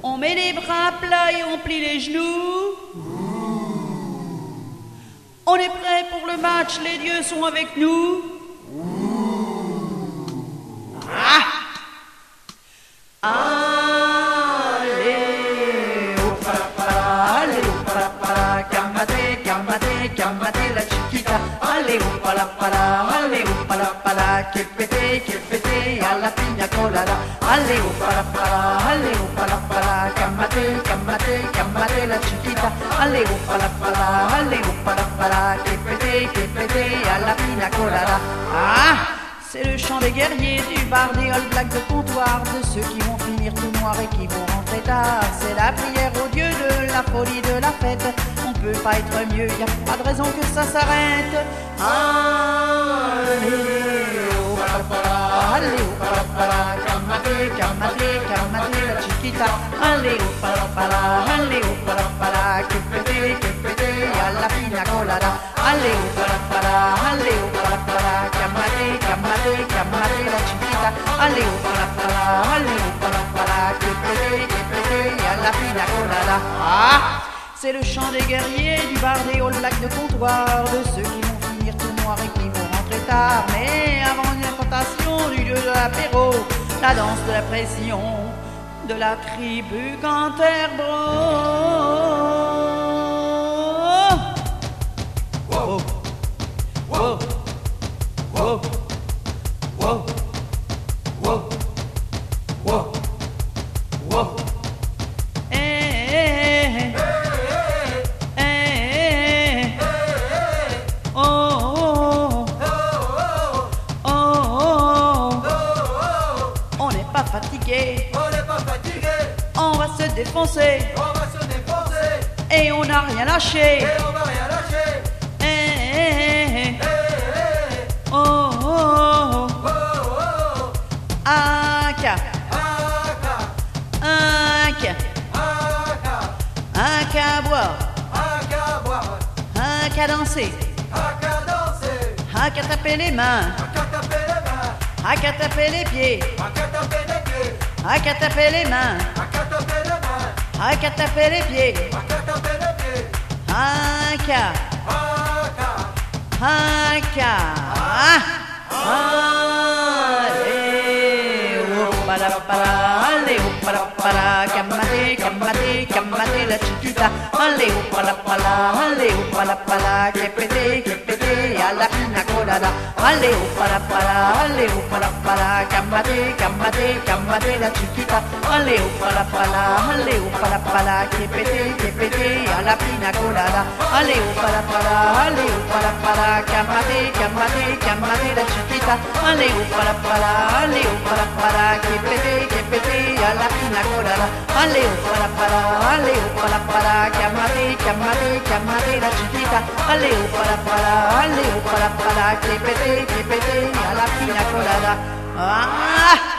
On met les bras plats et on plie les genoux. On est prêt pour le match, les dieux sont avec nous. Ah! Allez, oh palapala, allez, oh palapala, calmate la chiquita. Allez, oh palapala, que pété, a la piña colada. Allez, oh palapala, calmate la chiquita. Allez, oh palapala, que pété, a la piña colada. Ah! C'est le chant des guerriers, du bar des All Blacks de comptoir, de ceux qui vont finir tout noir et qui vont rentrer tard. C'est la prière au Dieu de la folie de la fête. On peut pas être mieux, y a pas de raison que ça s'arrête. Allez, oh palapala, calmate la chiquita. Allez, oh palapala, que pété, a la pina colada. Allez, oh palapala, calmate la chiquita. Allez, oh palapala, que pété, a la pina colada. Ah! C'est le chant des guerriers, du bar des All Blacks de comptoir, de ceux qui vont finir tout noir et qui vont rentrer tard. Mais avant l'incantation du dieu de l'apéro, la danse de la pression de la tribu Canterbro. Wow, wow, wow, wow, wow, wow, wow. Fatigué, on va se défoncer, et on n'a rien lâché, un qu'à boire, un qu'à danser, un qu'à taper les mains, un qu'à taper les pieds, un qu'à taper les mains, un qu'à taper les pieds, un qu'à, allez, oh palapala, calmate la chiquita. Allez, oh palapala, que pété, a la pina colada. Allez, oh palapala, calmate la chiquita. Allez, oh palapala, que pété, a la pina colada. Allez, oh palapala, calmate la chiquita. Allez, oh palapala, que pété, a la pina colada. Allez, oh palapala, calmate la chiquita. Allez, oh palapala, que pété, a la pina colada. Ah!